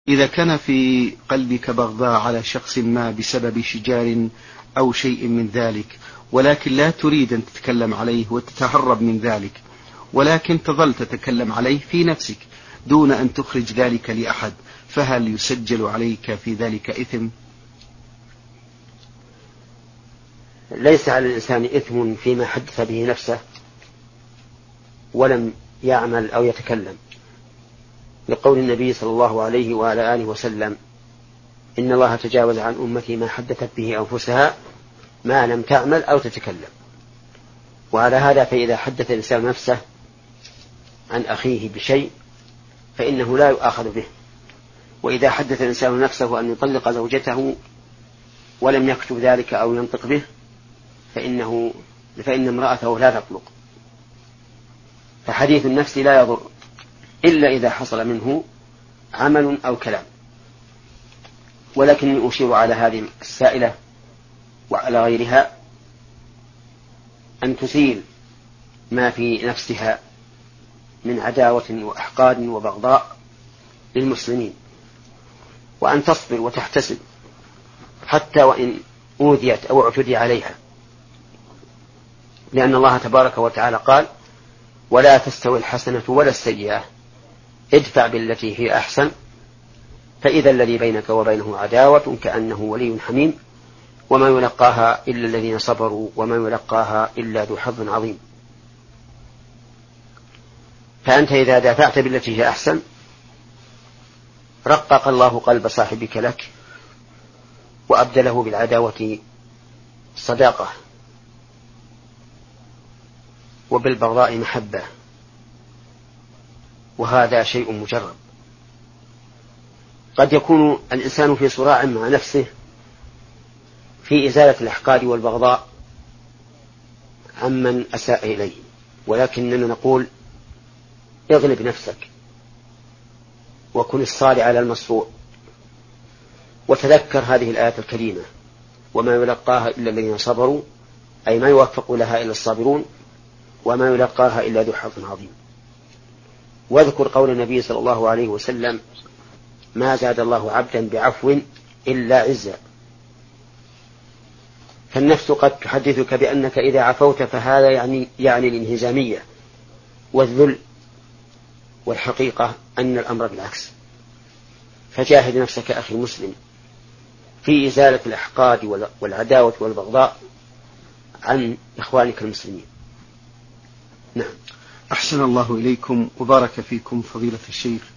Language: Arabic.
إذا كان في قلبك بغضاء على شخص ما بسبب شجار أو شيء من ذلك، ولكن لا تريد أن تتكلم عليه وتتهرب من ذلك، ولكن تظل تتكلم عليه في نفسك دون أن تخرج ذلك لأحد، فهل يسجل عليك في ذلك إثم؟ ليس على الإنسان إثم فيما حدث به نفسه ولم يعمل أو يتكلم، لقول النبي صلى الله عليه وعلى آله وسلم: إن الله تجاوز عن أمتي ما حدثت به أنفسها ما لم تعمل أو تتكلم. وعلى هذا فإذا حدث الإنسان نفسه عن أخيه بشيء فإنه لا يؤاخذ به، وإذا حدث الإنسان نفسه أن يطلق زوجته ولم يكتب ذلك أو ينطق به فإن امرأته لا تطلق. فحديث النفس لا يضر إلا إذا حصل منه عمل أو كلام. ولكني أشير على هذه السائلة وعلى غيرها أن تزيل ما في نفسها من عداوة وأحقاد وبغضاء للمسلمين، وأن تصبر وتحتسب حتى وإن أوذيت أو اعتدي عليها، لأن الله تبارك وتعالى قال: ولا تستوي الحسنة ولا السيئة ادفع بالتي هي أحسن فإذا الذي بينك وبينه عداوة كأنه ولي حميم وما يلقاها إلا الذين صبروا وما يلقاها إلا ذو حظ عظيم. فأنت إذا دافعت بالتي هي أحسن رقق الله قلب صاحبك لك وأبدله بالعداوة صداقة وبالبغضاء محبة، وهذا شيء مجرب. قد يكون الإنسان في صراع مع نفسه في إزالة الأحقاد والبغضاء عمن أساء إليه، ولكننا نقول: اغلب نفسك وكن الصالح على المصروع، وتذكر هذه الآية الكريمة: وما يلقاها إلا الذين صبروا، أي ما يوفق لها إلا الصابرون، وما يلقاها إلا ذو حظ عظيم. واذكر قول النبي صلى الله عليه وسلم: ما زاد الله عبدا بعفو إلا عزا. فالنفس قد تحدثك بأنك إذا عفوت فهذا يعني الانهزامية والذل، والحقيقة أن الأمر بالعكس. فجاهد نفسك أخي المسلم في إزالة الأحقاد والعداوة والبغضاء عن إخوانك المسلمين. نعم. أحسن الله إليكم وبارك فيكم فضيلة الشيخ.